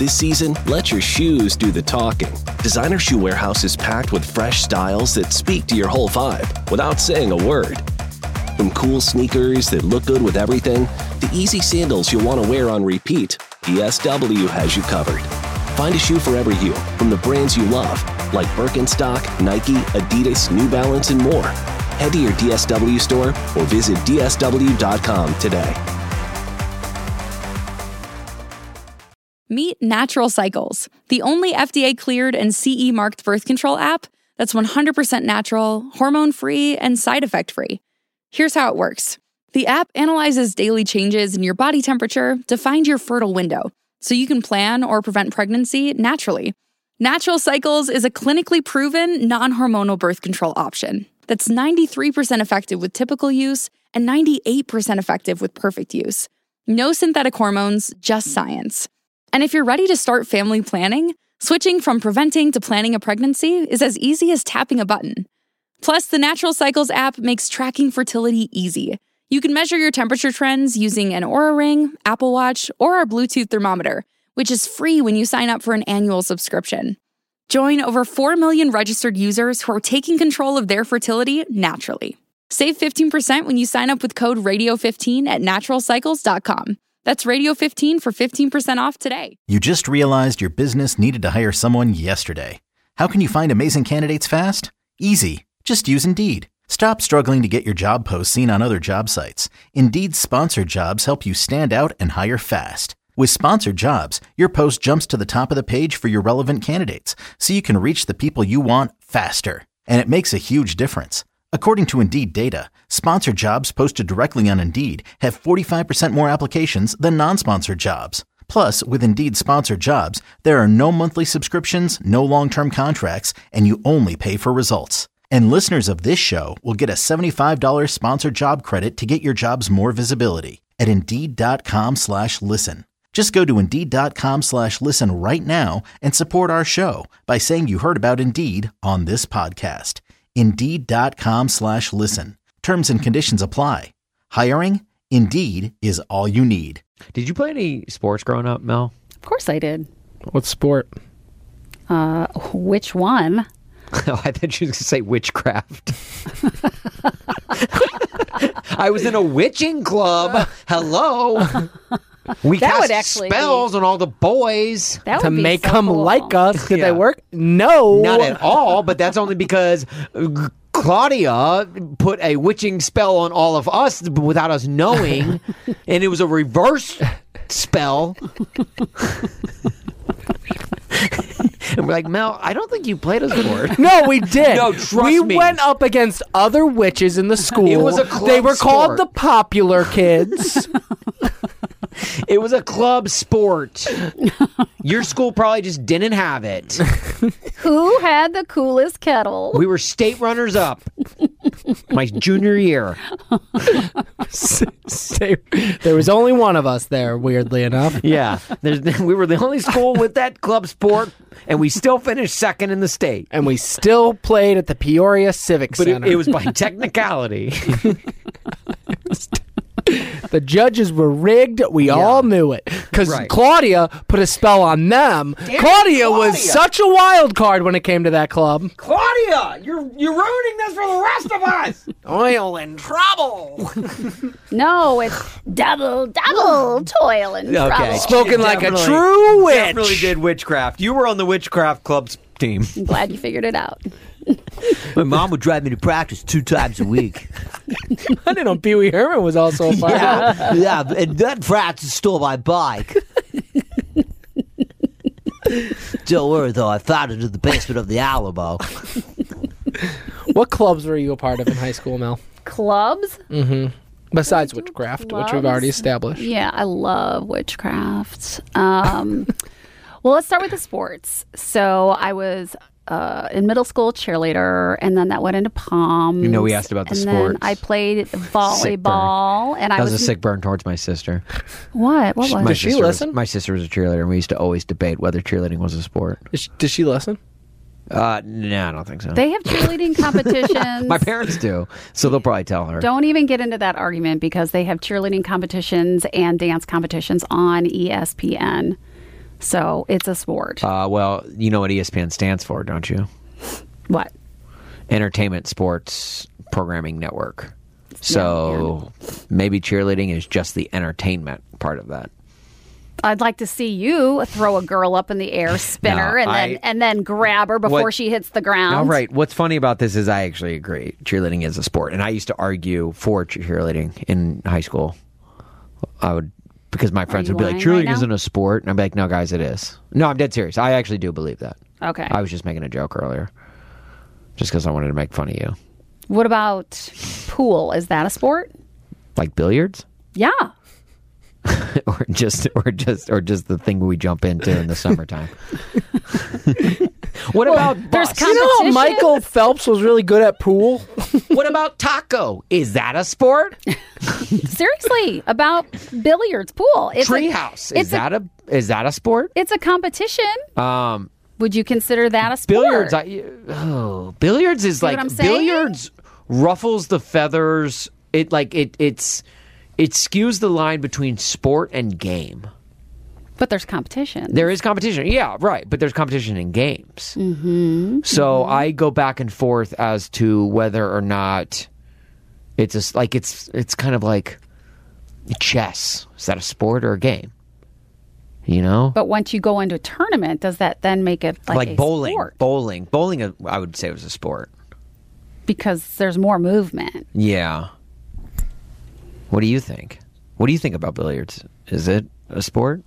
This season, let your shoes do the talking. Designer Shoe Warehouse is packed with fresh styles that speak to your whole vibe without saying a word. From cool sneakers that look good with everything, to easy sandals you'll want to wear on repeat, DSW has you covered. Find a shoe for every you, from the brands you love, like Birkenstock, Nike, Adidas, New Balance, and more. Head to your DSW store or visit dsw.com today. Meet Natural Cycles, the only FDA-cleared and CE-marked birth control app that's 100% natural, hormone-free, and side effect-free. Here's how it works. The app analyzes daily changes in your body temperature to find your fertile window, so you can plan or prevent pregnancy naturally. Natural Cycles is a clinically proven, non-hormonal birth control option that's 93% effective with typical use and 98% effective with perfect use. No synthetic hormones, just science. And if you're ready to start family planning, switching from preventing to planning a pregnancy is as easy as tapping a button. Plus, the Natural Cycles app makes tracking fertility easy. You can measure your temperature trends using an Oura Ring, Apple Watch, or our Bluetooth thermometer, which is free when you sign up for an annual subscription. Join over 4 million registered users who are taking control of their fertility naturally. Save 15% when you sign up with code RADIO15 at naturalcycles.com. That's Radio15 for 15% off today. You just realized your business needed to hire someone yesterday. How can you find amazing candidates fast? Easy. Just use Indeed. Stop struggling to get your job posts seen on other job sites. Indeed's sponsored jobs help you stand out and hire fast. With sponsored jobs, your post jumps to the top of the page for your relevant candidates, so you can reach the people you want faster. And it makes a huge difference. According to Indeed data, sponsored jobs posted directly on Indeed have 45% more applications than non-sponsored jobs. Plus, with Indeed sponsored jobs, there are no monthly subscriptions, no long-term contracts, and you only pay for results. And listeners of this show will get a $75 sponsored job credit to get your jobs more visibility at Indeed.com/listen. Just go to Indeed.com/listen right now and support our show by saying you heard about Indeed on this podcast. Indeed.com/listen. Terms and conditions apply. Hiring? Indeed is all you need. Did you play any sports growing up, Mel? Of course I did. What sport? Which one? Oh, I thought you were going to say witchcraft. I was in a witching club. Hello. We cast spells on all the boys That to would be make so them cool. like us. Did Yeah. they work? No. Not at all, but that's only because Claudia put a witching spell on all of us without us knowing, and it was a reverse spell. And we're like, Mel, I don't think you played a sport. No, we did. No, trust we me. went up against other witches in the school. It was a club They were called sport. the popular kids. It was a club sport. Your school probably just didn't have it. Who had the coolest kettle? We were state runners up my junior year. There was only one of us there, weirdly enough. Yeah. We were the only school with that club sport, and we still finished second in the state. And we still played at the Peoria Civic But Center. it was by technicality. The judges were rigged. We all knew it. Because Right. Claudia put a spell on them. Claudia was such a wild card when it came to that club. Claudia, you're ruining this for the rest of us. Oil and trouble. No, it's double toil and trouble. Spoken like a Definitely- true witch. Definitely did witchcraft. You were on the witchcraft club's team. I'm glad you figured it out. My mom would drive me to practice 2 times a week. I didn't know Pee Wee Herman was also a part of it. Yeah, and that Francis stole my bike. Don't worry, though. I found it in the basement of the Alamo. What clubs were you a part of in high school, Mel? Clubs? Besides witchcraft, which we've already established. Yeah, I love witchcraft. Well, let's start with the sports. So I was in middle school cheerleader, and then that went into pom. You know, we asked about the and sports. then I played volleyball, and That I was was a sick burn towards my sister. What? What was? My Does she sister listen? My sister was a cheerleader, and we used to always debate whether cheerleading was a sport. Does she listen? No, I don't think so. They have cheerleading competitions. My parents do, so they'll probably tell her. Don't even get into that argument because they have cheerleading competitions and dance competitions on ESPN. So it's a sport. Well, you know what ESPN stands for, don't you? What? Entertainment Sports Programming Network. So maybe cheerleading is just the entertainment part of that. I'd like to see you throw a girl up in the air, spin her, and then grab her before she hits the ground. All right. What's funny about this is I actually agree. Cheerleading is a sport, and I used to argue for cheerleading in high school. Because my friends would be like, cheerleading isn't a sport, and I'd be like, no, guys, it is. No, I'm dead serious. I actually do believe that. Okay. I was just making a joke earlier, just because I wanted to make fun of you. What about pool? Is that a sport? Like billiards? Yeah. or just the thing we jump into in the summertime. What about there's bus? competition? You know, Michael Phelps was really good at pool. What about taco? Is that a sport? Seriously, about billiards, pool. It's Treehouse. Is that a sport? It's a competition. Would you consider that a sport? Billiards. Billiards is like what I'm saying? Billiards ruffles the feathers. It skews the line between sport and game. But there's competition. There is competition. Yeah, right. But there's competition in games. Mm-hmm. So I go back and forth as to whether or not it's kind of like chess. Is that a sport or a game? You know? But once you go into a tournament, does that then make it like a bowling? sport? Bowling, I would say was a sport. Because there's more movement. Yeah. What do you think? What do you think about billiards? Is it a sport?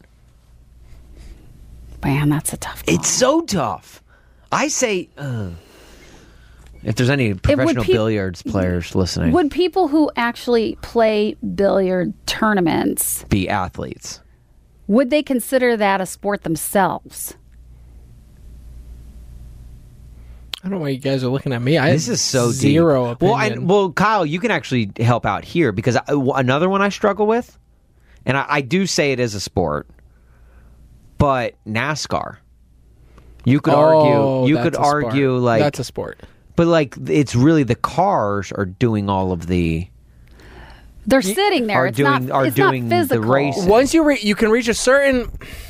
Man, that's a tough call. It's so tough. I say, if there's any professional billiards players listening, would people who actually play billiard tournaments be athletes? Would they consider that a sport themselves? I don't know why you guys are looking at me. This is so zero deep. opinion. Well, Kyle, you can actually help out here because another one I struggle with, and I do say it is a sport, but NASCAR. You could argue. You could argue like that's a sport, but like it's really the cars are doing all of the. They're sitting there. It's not physical. The race. Once you can reach a certain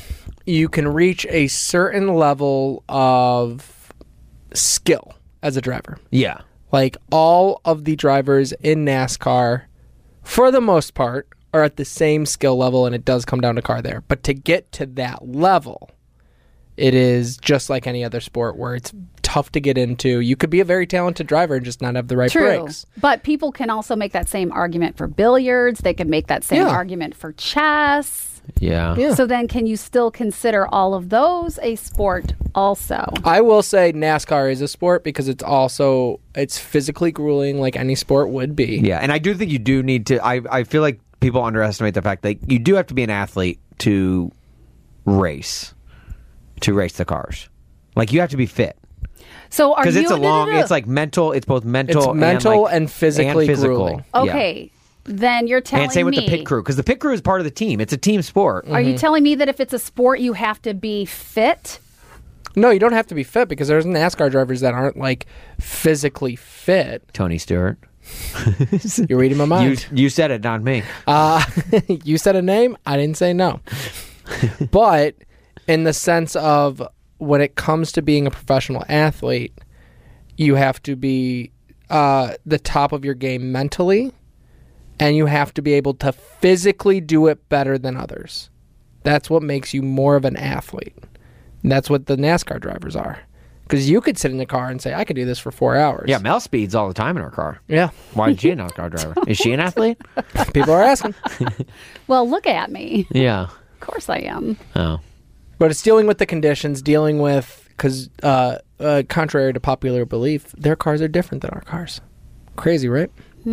level of skill as a driver. Yeah. Like all of the drivers in NASCAR, for the most part, are at the same skill level, and it does come down to car there. But to get to that level, it is just like any other sport where it's tough to get into. You could be a very talented driver and just not have the right brakes. But people can also make that same argument for billiards. They can make that same argument for chess. Yeah. So then can you still consider all of those a sport also? I will say NASCAR is a sport because it's physically grueling like any sport would be. Yeah, and I do think you do need to I feel like people underestimate the fact that you do have to be an athlete to race the cars. Like you have to be fit. So are you because it's like mental. It's both mental, and physically physical. grueling. Okay, then you're telling me. And same with the pit crew because the pit crew is part of the team. It's a team sport. Are you telling me that if it's a sport, you have to be fit? No, you don't have to be fit because there's NASCAR drivers that aren't like physically fit. Tony Stewart. You're reading my mind. You said it, not me. You said a name. I didn't say no. But in the sense of when it comes to being a professional athlete, you have to be the top of your game mentally, and you have to be able to physically do it better than others. That's what makes you more of an athlete. And that's what the NASCAR drivers are. Because you could sit in the car and say, I could do this for 4 hours. Yeah, Mel speeds all the time in her car. Yeah. Why is she a NASCAR driver? Is she an athlete? People are asking. Well, look at me. Yeah. Of course I am. Oh. But it's dealing with the conditions, because contrary to popular belief, their cars are different than our cars. Crazy, right?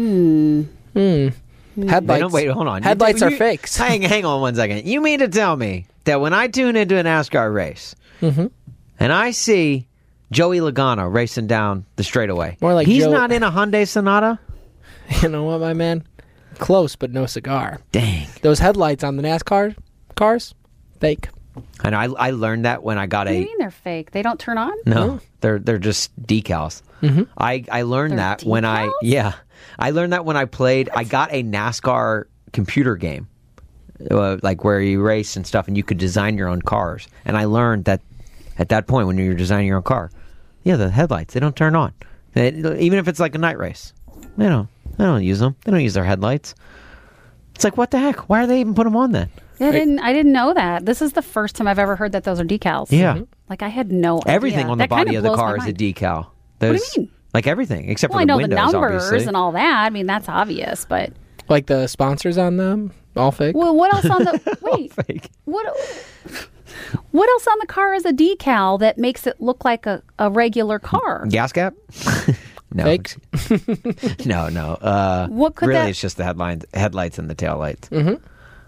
Headlights. Wait, hold on. Headlights are fakes. Hang on 1 second. You mean to tell me that when I tune into a NASCAR race and I see Joey Logano racing down the straightaway, more like he's not in a Hyundai Sonata? You know what, my man? Close, but no cigar. Dang. Those headlights on the NASCAR cars, fake. And I learned that when I got What do you mean they're fake? They don't turn on? No, they're just decals. I learned that when I learned that when I played. I got a NASCAR computer game. like where you race and stuff, and you could design your own cars. And I learned that at that point when you're designing your own car, the headlights, they don't turn on. Even if it's like a night race, they don't use them. They don't use their headlights. It's like, what the heck? Why are they even put them on then? I didn't know that. This is the first time I've ever heard that those are decals. Yeah. Like I had no idea. Everything on the That kind body of the blows my car is a mind. decal. What do you mean? Like everything, except Well, for I the know windows, the numbers obviously. and all that. I mean, that's obvious, but Like the sponsors on them, all fake. well, what else on the wait? Fake. What else on the car is a decal that makes it look like a regular car? Gas cap? No. Fake? No. What could really, that- it's just the headlights and the taillights. Mm-hmm.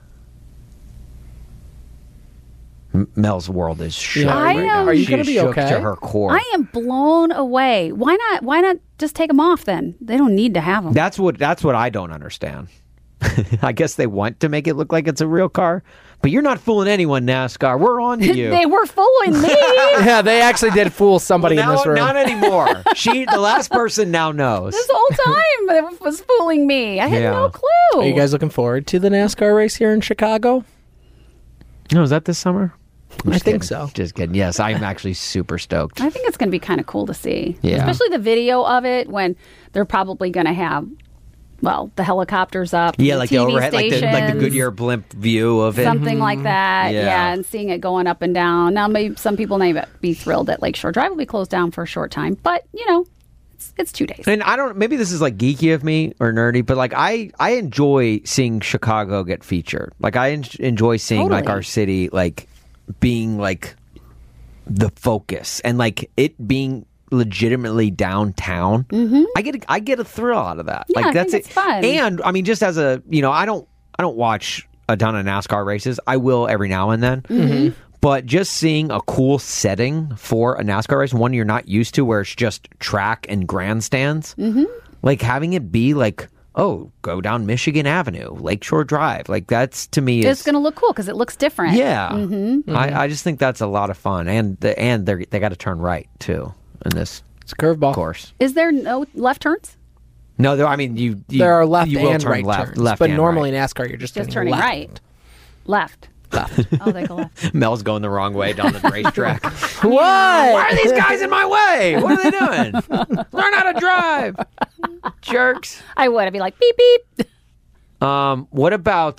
Mel's world is shook Yeah, right I now. am- Are you She gonna is be shook okay? to her core. I am blown away. Why not just take them off then? They don't need to have them. That's what I don't understand. I guess they want to make it look like it's a real car, but you're not fooling anyone, NASCAR. We're on to you. They were fooling me. Yeah, they actually did fool somebody in this room. Not anymore. The last person now knows. This whole time it was fooling me. I had Yeah. no clue. Are you guys looking forward to the NASCAR race here in Chicago? No, is that this summer? I think so. Just kidding. Yes, I'm actually super stoked. I think it's going to be kind of cool to see. Yeah. Especially the video of it when they're probably going to have, the helicopters up. Yeah, the like the TV overhead, like the stations, Goodyear blimp view of it. something like that. Yeah. Yeah, and seeing it going up and down. Now, maybe some people may be thrilled that Lakeshore Drive will be closed down for a short time, but, it's 2 days. And I don't. Maybe this is like geeky of me or nerdy, but like I enjoy seeing Chicago get featured. Like I enjoy seeing like Totally. our city like being like the focus and like it being legitimately downtown. Mm-hmm. I get a thrill out of that. Yeah, like I that's think it. it's fun. And I mean, just as a I don't watch a ton of NASCAR races. I will every now and then. Mm-hmm. But just seeing a cool setting for a NASCAR race, one you're not used to, where it's just track and grandstands, like having it be like, oh, go down Michigan Avenue, Lakeshore Drive, like that's to me It's going to look cool because it looks different. yeah. I just think that's a lot of fun, and they got to turn right too in this It's a curveball. course. Is there no left turns? No, I mean you There are left you will and turn right left, turns, but and normally right. in NASCAR you're just Turning left. right. Left. Oh, they go left. Mel's going the wrong way down the racetrack. What? Why are these guys in my way? What are they doing? Learn how to drive, jerks. I would. I'd be like, beep, beep. What about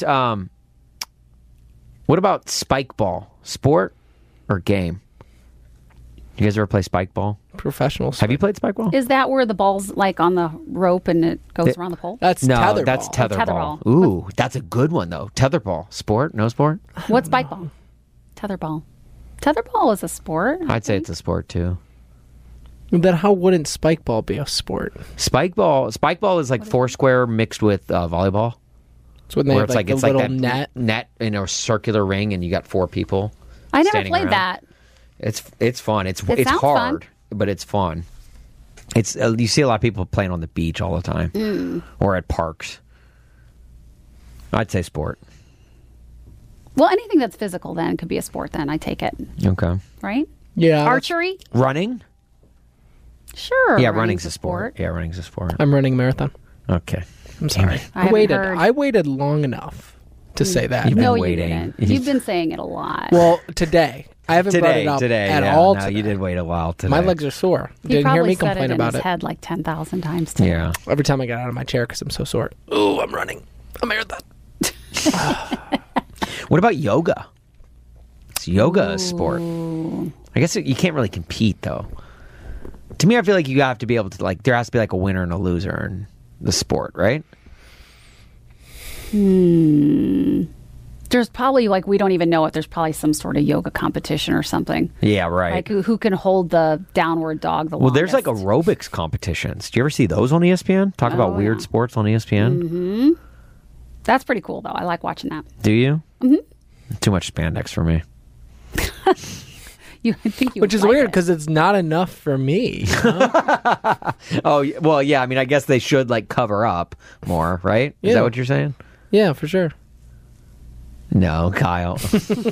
spike ball? Sport or game? You guys ever play spike ball? Professional. Have you played spike ball? Is that where the ball's like on the rope and it goes around the pole? That's No, tetherball. that's tetherball. Tetherball. Ooh, that's a good one though. Tetherball. Sport? No sport? What's bike ball? Tetherball. Tetherball is a sport. I'd say it's a sport too. Then how wouldn't spike ball be a sport? Spike ball is like foursquare mixed with volleyball. It's when they Where have it's like the it's like little that net. in a circular ring, and you got four people. I never standing played around. that. It's fun. It's It sounds hard, fun. but it's fun. It's you see a lot of people playing on the beach all the time, or at parks. I'd say sport. Well, anything that's physical then could be a sport then. I take it. Okay. Right? Yeah. Archery? Running? Sure. Yeah, running's a sport. Yeah, running's a sport. I'm running a marathon. Okay. I'm sorry. I I waited. haven't heard. I waited long enough to say that. You've been No, you waiting. didn't. You've been saying it a lot. Well, today. I haven't brought it up at yeah. all No, today. you did wait a while today. My legs are sore. he Didn't probably hear me said complain it in about his it. head like 10,000 times today. Yeah. Every time I get out of my chair because I'm so sore. Ooh, I'm running a marathon. What about yoga? Is yoga a sport? I guess you can't really compete though. To me, I feel like you have to be able to there has to be like a winner and a loser in the sport, right? There's probably we don't even know if there's probably some sort of yoga competition or something. Yeah, right. Like who can hold the downward dog the Well, longest. there's like aerobics competitions. Do you ever see those on ESPN? Talk about weird sports on ESPN. That's pretty cool though. I like watching that. Do you? Mm-hmm. Too much spandex for me. I think you Which would is like weird it. because it's not enough for me. Oh, well, yeah. I mean, I guess they should cover up more, right? Is Yeah. that what you're saying? Yeah, for sure. No, Kyle. No,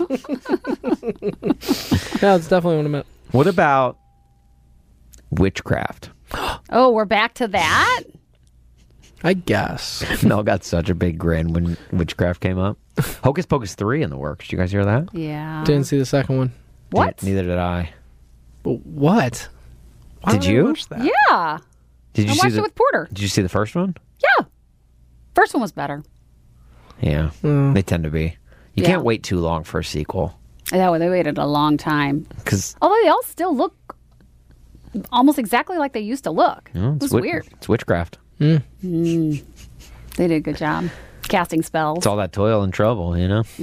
it's definitely what I meant. What about witchcraft? Oh, we're back to that? I guess. Mel got such a big grin when witchcraft came up. Hocus Pocus 3 in the works. Did you guys hear that? Yeah. Didn't see the second one. What? Neither did I. But what? Why Did would I you? watch that? Yeah. Did you I see watched it with Porter. Did you see the first one? Yeah. First one was better. Yeah, they tend to be. You Yeah. can't wait too long for a sequel Yeah, they waited a long time. because Although they all still look almost exactly like they used to look. It was weird. It's witchcraft. They did a good job. Casting spells. It's all that toil and trouble, you know.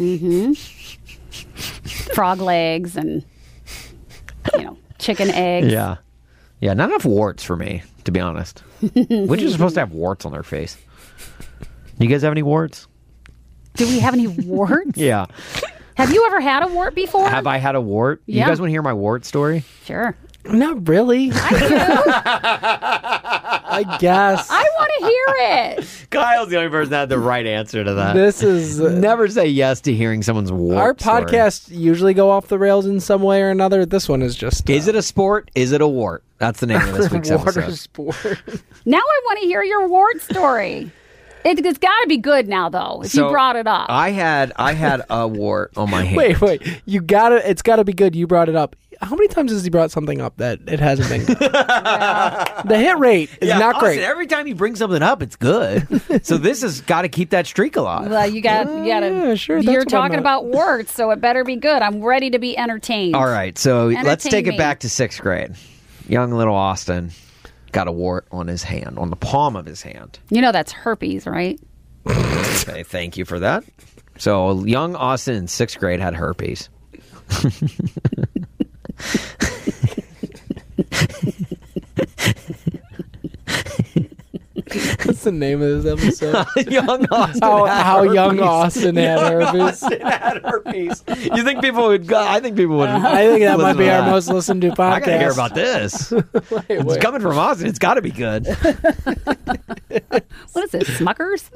Frog legs and, chicken eggs. Yeah, not enough warts for me, to be honest. Witches are supposed to have warts on their face. You guys have any warts? Do we have any warts? Yeah. Have you ever had a wart before? Have I had a wart? Yeah. You guys want to hear my wart story? Sure. Not really. I guess. I want to hear it. Kyle's the only person that had the right answer to that. This is Never say yes to hearing someone's wart our story. podcasts usually go off the rails in some way or another. This one is just Is it a sport? Is it a wart? That's the name of this week's water episode. sport. Now I want to hear your wart story. It's got to be good now, though, if you brought it up. I had a wart on my hand. Wait. You got it. It's got to be good. You brought it up. How many times has he brought something up that it hasn't been good? The hit rate is not Austin, great. every time you bring something up, it's good. So this has got to keep that streak alive. Well, you got yeah, sure, that's You're what I'm talking about warts, so it better be good. I'm ready to be entertained. All right, so let's take Entertain it me. back to 6th grade. Young little Austin got a wart on his hand, on the palm of his hand. You know that's herpes, right? Okay, thank you for that. So young Austin in 6th grade had herpes. What's the name of this episode? Young Austin How had young herpes. Austin had herpes. Austin had herpes. You think people would go? I think people would. I think that might listen be to our that. most listened to podcast. I gotta hear about this. It's coming from Austin. It's got to be good. What is it, Smuckers?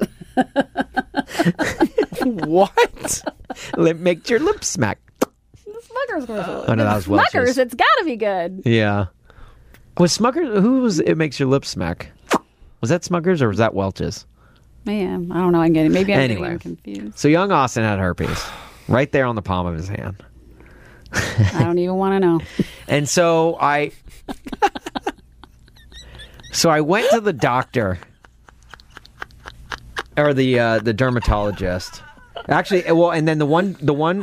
What? Make your lips smack. Smuckers commercial. Oh, no, that was Welch's. Smuckers, it's got to be good. Yeah. Was Smuckers? Who was? It makes your lips smack. Was that Smuckers or was that Welch's? Man, I don't know. I'm getting maybe I'm Anyway. getting confused. So young Austin had herpes, right there on the palm of his hand. I don't even want to know. And so I went to the doctor or the dermatologist. Actually, well, and then the one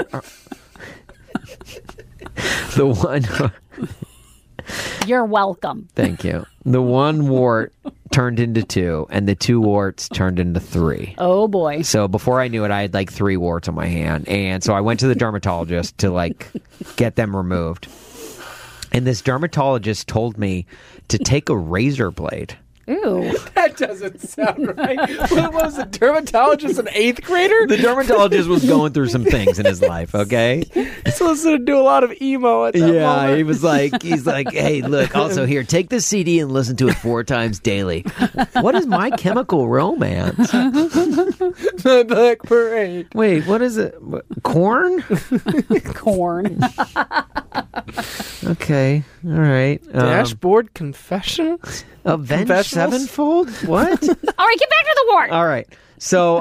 You're welcome. thank you. The one wart turned into 2 and the 2 warts turned into 3. Oh boy. So before I knew it, I had like 3 warts on my hand. And so I went to the dermatologist to like get them removed. And this dermatologist told me to take a razor blade. Ooh. That doesn't sound right. What was the dermatologist, an 8th grader? The dermatologist was going through some things in his life, okay? He's supposed to do a lot of emo at that moment. He was like, he's like, hey, look, also here, take this CD and listen to it 4 times daily. What is My Chemical Romance? The Black Parade. Wait, what is it? Corn? Corn. Okay, all right. Dashboard Confessions? Avenged Confessionals? Sevenfold? What? All right, get back to the wart. All right. So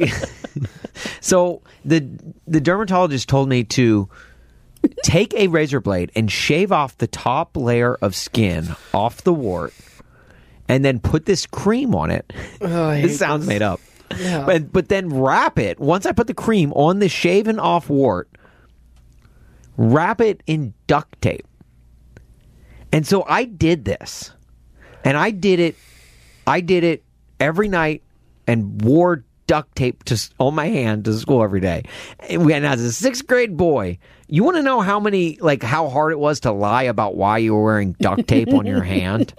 the dermatologist told me to take a razor blade and shave off the top layer of skin off the wart and then put this cream on it. Oh, I hate This sounds made up. Yeah. But then wrap it. Once I put the cream on the shaven off wart, wrap it in duct tape. And so I did this. And I did it every night and wore duct tape on my hand to school every day. And as a 6th grade boy, you want to know how hard it was to lie about why you were wearing duct tape on your hand?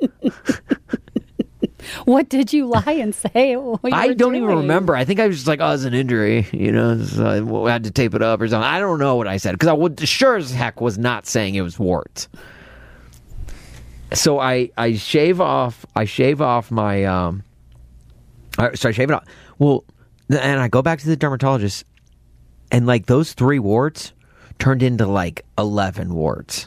What did you lie and say? I don't even remember. I think I was just like, oh, it's an injury. So I had to tape it up or something. I don't know what I said because I would sure as heck was not saying it was warts. So I shave off my so I shave it off. Well, and I go back to the dermatologist, and like those 3 warts turned into like 11 warts,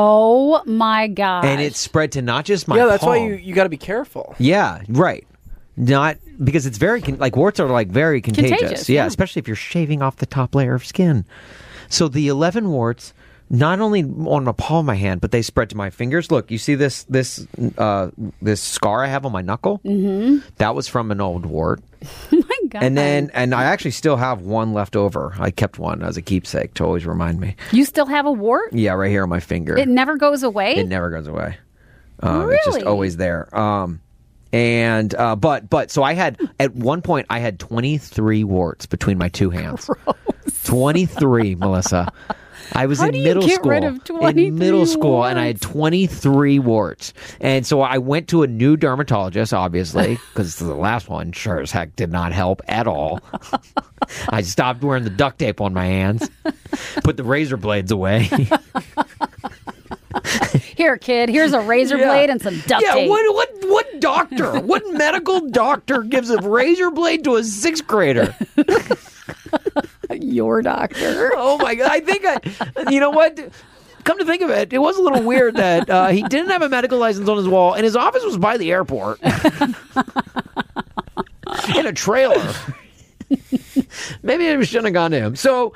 Oh my god. and it spread to not just my Yeah, that's why palm. you got to be careful. Yeah, right. Not because it's very like warts are like very contagious. Yeah, especially if you're shaving off the top layer of skin. So the 11 warts, not only on the palm of my hand, but they spread to my fingers. Look, you see this scar I have on my knuckle? Mm-hmm. That was from an old wart. Oh my God. And I actually still have one left over. I kept one as a keepsake to always remind me. You still have a wart? Yeah, right here on my finger. It never goes away? It never goes away. Really? It's just always there. But so I had, at one point, I had 23 warts between my two hands. Gross. 23, Melissa. I was How in do you middle get school. rid of 23 in middle school, and I had warts? 23 warts. And so I went to a new dermatologist, obviously, because the last one sure as heck did not help at all. I stopped wearing the duct tape on my hands, put the razor blades away. Here, kid, here's a razor blade and some duct tape. What doctor, what medical doctor gives a razor blade to a 6th grader? Your doctor. Oh my God. I think you know what? Come to think of it, it was a little weird that he didn't have a medical license on his wall, and his office was by the airport. In a trailer. Maybe I shouldn't have gone to him. So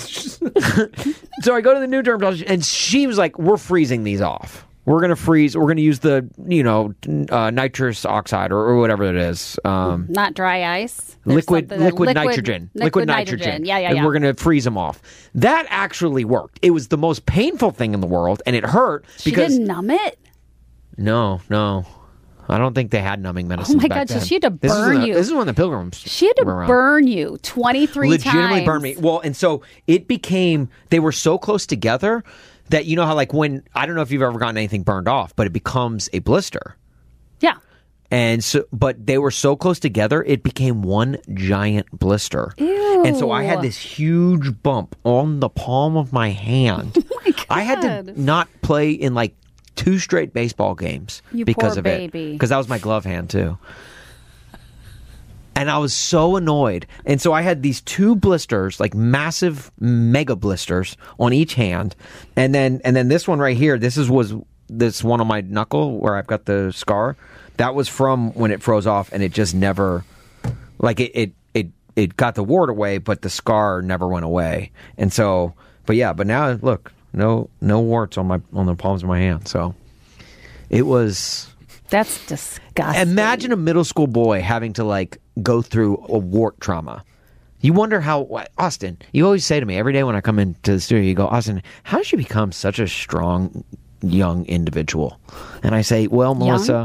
I go to the new dermatologist, and she was like, we're freezing these off. We're going to freeze. We're going to use the, nitrous oxide or whatever it is. Not dry ice. There's Liquid something- nitrogen. Liquid nitrogen. Yeah. And we're going to freeze them off. That actually worked. It was the most painful thing in the world, and it hurt She because... didn't numb it? No. I don't think they had numbing medicines Oh my back God, so then. she had to burn you. This is when the Pilgrims She had to were around. burn you 23 Legitimately times. burn me. Well, and so it became, they were so close together that, you know how like when, I don't know if you've ever gotten anything burned off, but it becomes a blister. Yeah. And so, but they were so close together, it became one giant blister. Ew. And so I had this huge bump on the palm of my hand. Oh my God. I had to not play in like 2 straight baseball games You because poor of baby. it. Because that was my glove hand too. And I was so annoyed. And so I had these 2 blisters, like massive mega blisters on each hand. And then this one right here, this one on my knuckle where I've got the scar. That was from when it froze off, and it just never, like it got the wart away, but the scar never went away. And so, but now look, no warts on the palms of my hand. So it was. That's disgusting. Imagine a middle school boy having to like go through a wart trauma. You wonder how, Austin, you always say to me every day when I come into the studio, you go, Austin, how did you become such a strong young individual? And I say, well, Melissa,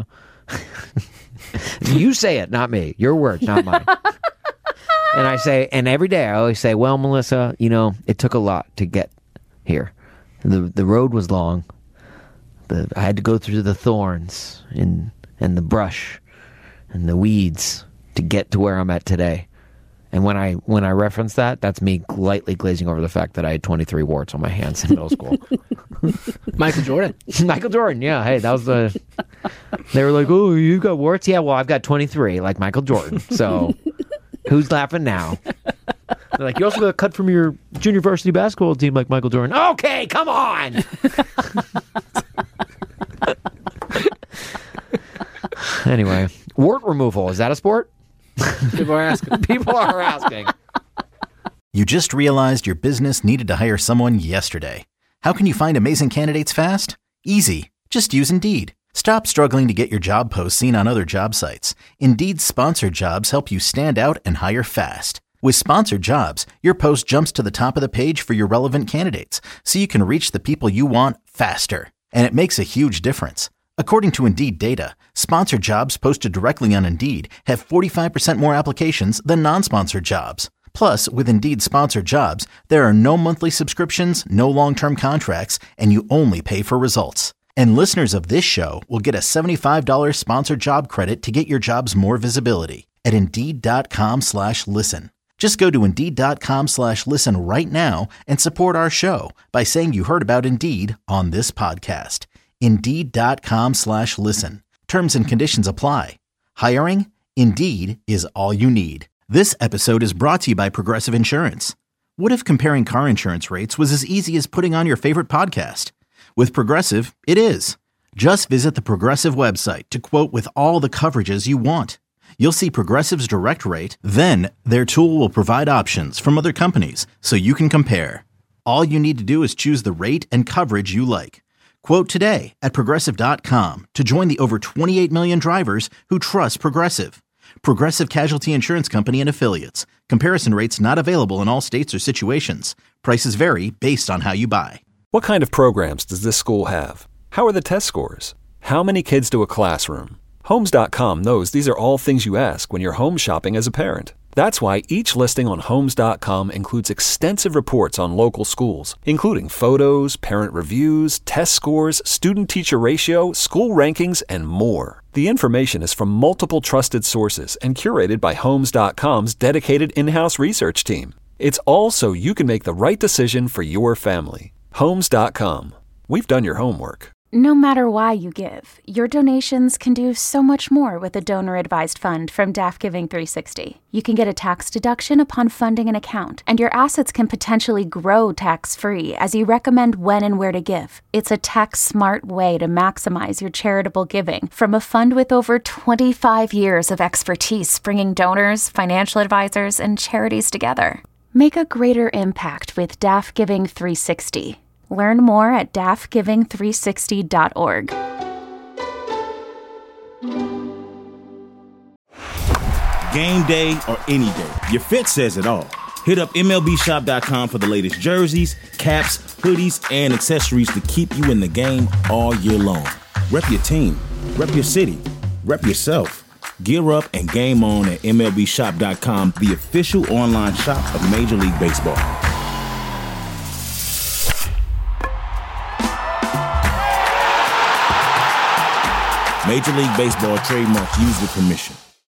you say it, not me. Your words, not mine. And I say, and every day I always say, well, Melissa, it took a lot to get here. The road was long. I had to go through the thorns and the brush and the weeds to get to where I'm at today. And when I reference that, that's me lightly glazing over the fact that I had 23 warts on my hands in middle school. Michael Jordan. Michael Jordan, yeah. Hey, that was they were like, oh, you got warts? Yeah, well, I've got 23, like Michael Jordan. So who's laughing now? They're like, you also got cut from your junior varsity basketball team like Michael Jordan. Okay, come on. Anyway, wart removal, is that a sport? People are asking. People are asking. You just realized your business needed to hire someone yesterday. How can you find amazing candidates fast? Easy. Just use Indeed. Stop struggling to get your job posts seen on other job sites. Indeed's sponsored jobs help you stand out and hire fast. With sponsored jobs, your post jumps to the top of the page for your relevant candidates, so you can reach the people you want faster. And it makes a huge difference. According to Indeed data, sponsored jobs posted directly on Indeed have 45% more applications than non-sponsored jobs. Plus, with Indeed sponsored jobs, there are no monthly subscriptions, no long-term contracts, and you only pay for results. And listeners of this show will get a $75 sponsored job credit to get your jobs more visibility at Indeed.com/listen. Just go to Indeed.com/listen right now and support our show by saying you heard about Indeed on this podcast. Indeed.com/listen. Terms and conditions apply. Hiring? Indeed is all you need. This episode is brought to you by Progressive Insurance. What if comparing car insurance rates was as easy as putting on your favorite podcast? With Progressive, it is. Just visit the Progressive website to quote with all the coverages you want. you'll see Progressive's direct rate, then their tool will provide options from other companies so you can compare. All you need to do is choose the rate and coverage you like. Quote today at Progressive.com to join the over 28 million drivers who trust Progressive. Progressive Casualty Insurance Company and Affiliates. Comparison rates not available in all states or situations. Prices vary based on how you buy. What kind of programs does this school have? How are the test scores? How many kids do a classroom? Homes.com knows these are all things you ask when you're home shopping as a parent. That's why each listing on Homes.com includes extensive reports on local schools, including photos, parent reviews, test scores, student-teacher ratio, school rankings, and more. The information is from multiple trusted sources and curated by Homes.com's dedicated in-house research team. It's all so you can make the right decision for your family. Homes.com. We've done your homework. No matter why you give, your donations can do so much more with a donor-advised fund from DAF Giving 360. You can get a tax deduction upon funding an account, and your assets can potentially grow tax-free as you recommend when and where to give. It's a tax-smart way to maximize your charitable giving from a fund with over 25 years of expertise bringing donors, financial advisors, and charities together. Make a greater impact with DAF Giving 360. Learn more at dafgiving360.org. Game day or any day, your fit says it all. Hit up MLBshop.com for the latest jerseys, caps, hoodies, and accessories to keep you in the game all year long. Rep your team, rep your city, rep yourself. Gear up and game on at MLBshop.com, the official online shop of Major League Baseball. Major League Baseball trademarks used with permission.